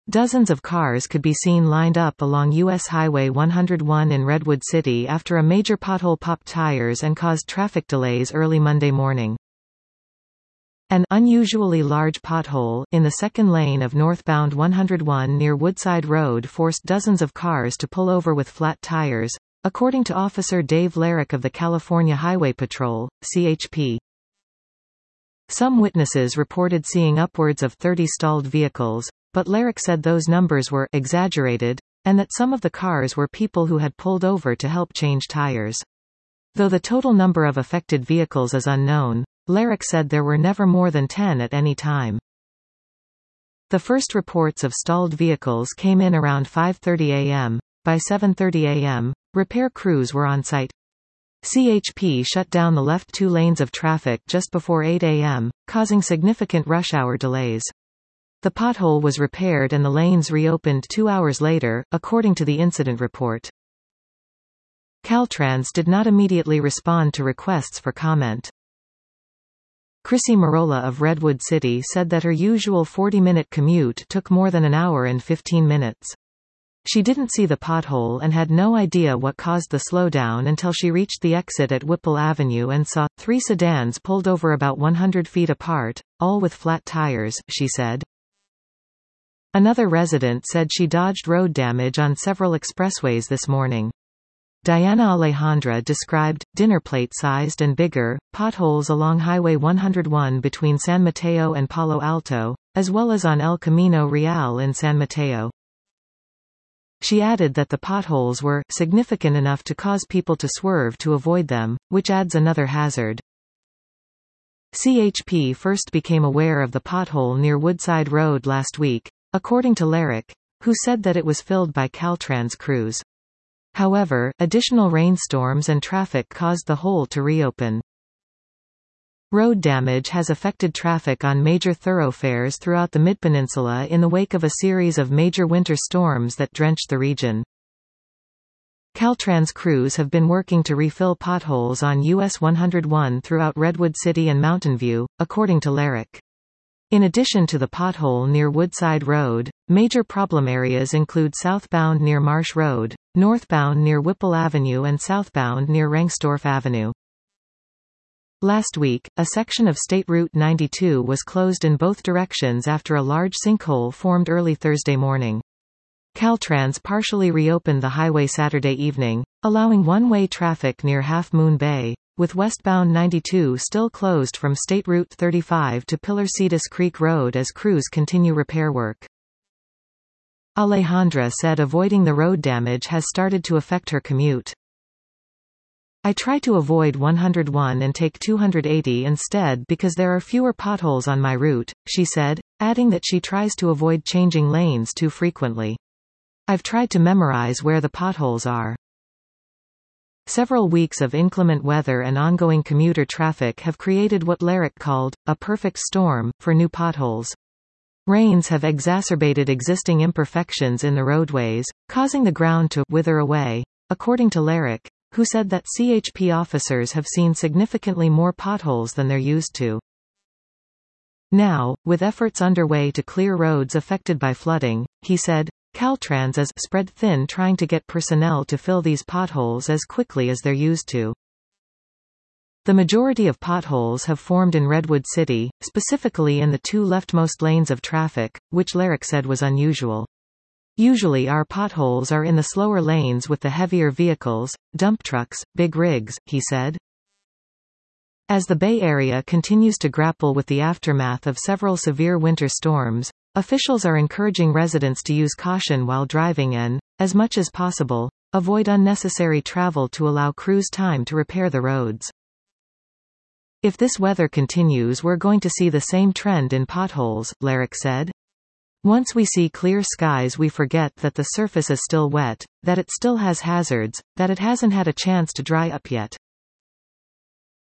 Dozens of cars could be seen lined up along U.S. Highway 101 in Redwood City after a major pothole popped tires and caused traffic delays early Monday morning. An unusually large pothole in the second lane of northbound 101 near Woodside Road forced dozens of cars to pull over with flat tires, according to Officer Dave Larrick of the California Highway Patrol, CHP. Some witnesses reported seeing upwards of 30 stalled vehicles, but Larrick said those numbers were exaggerated, and that some of the cars were people who had pulled over to help change tires. Though the total number of affected vehicles is unknown, Larrick said there were never more than 10 at any time. The first reports of stalled vehicles came in around 5:30 a.m. By 7:30 a.m., repair crews were on site. CHP shut down the left two lanes of traffic just before 8 a.m., causing significant rush hour delays. The pothole was repaired and the lanes reopened 2 hours later, according to the incident report. Caltrans did not immediately respond to requests for comment. Chrissy Marola of Redwood City said that her usual 40-minute commute took more than an hour and 15 minutes. She didn't see the pothole and had no idea what caused the slowdown until she reached the exit at Whipple Avenue and saw 3 sedans pulled over about 100 feet apart, all with flat tires, she said. Another resident said she dodged road damage on several expressways this morning. Diana Alejandra described, dinner plate-sized and bigger, potholes along Highway 101 between San Mateo and Palo Alto, as well as on El Camino Real in San Mateo. She added that the potholes were significant enough to cause people to swerve to avoid them, which adds another hazard. CHP first became aware of the pothole near Woodside Road last week, according to Larrick, who said that it was filled by Caltrans crews. However, additional rainstorms and traffic caused the hole to reopen. Road damage has affected traffic on major thoroughfares throughout the Mid-Peninsula in the wake of a series of major winter storms that drenched the region. Caltrans crews have been working to refill potholes on US 101 throughout Redwood City and Mountain View, according to Larrick. In addition to the pothole near Woodside Road, major problem areas include southbound near Marsh Road, northbound near Whipple Avenue and southbound near Rengstorff Avenue. Last week, a section of State Route 92 was closed in both directions after a large sinkhole formed early Thursday morning. Caltrans partially reopened the highway Saturday evening, allowing one-way traffic near Half Moon Bay, with westbound 92 still closed from State Route 35 to Pillar-Cedar Creek Road as crews continue repair work. Alejandra said avoiding the road damage has started to affect her commute. I try to avoid 101 and take 280 instead because there are fewer potholes on my route, she said, adding that she tries to avoid changing lanes too frequently. I've tried to memorize where the potholes are. Several weeks of inclement weather and ongoing commuter traffic have created what Larrick called a perfect storm for new potholes. Rains have exacerbated existing imperfections in the roadways, causing the ground to wither away, according to Larrick, who said that CHP officers have seen significantly more potholes than they're used to. Now, with efforts underway to clear roads affected by flooding, he said, Caltrans is spread thin trying to get personnel to fill these potholes as quickly as they're used to. The majority of potholes have formed in Redwood City, specifically in the 2 leftmost lanes of traffic, which Larrick said was unusual. Usually our potholes are in the slower lanes with the heavier vehicles, dump trucks, big rigs, he said. As the Bay Area continues to grapple with the aftermath of several severe winter storms, officials are encouraging residents to use caution while driving and, as much as possible, avoid unnecessary travel to allow crews time to repair the roads. If this weather continues, we're going to see the same trend in potholes, Larrick said. Once we see clear skies, we forget that the surface is still wet, that it still has hazards, that it hasn't had a chance to dry up yet.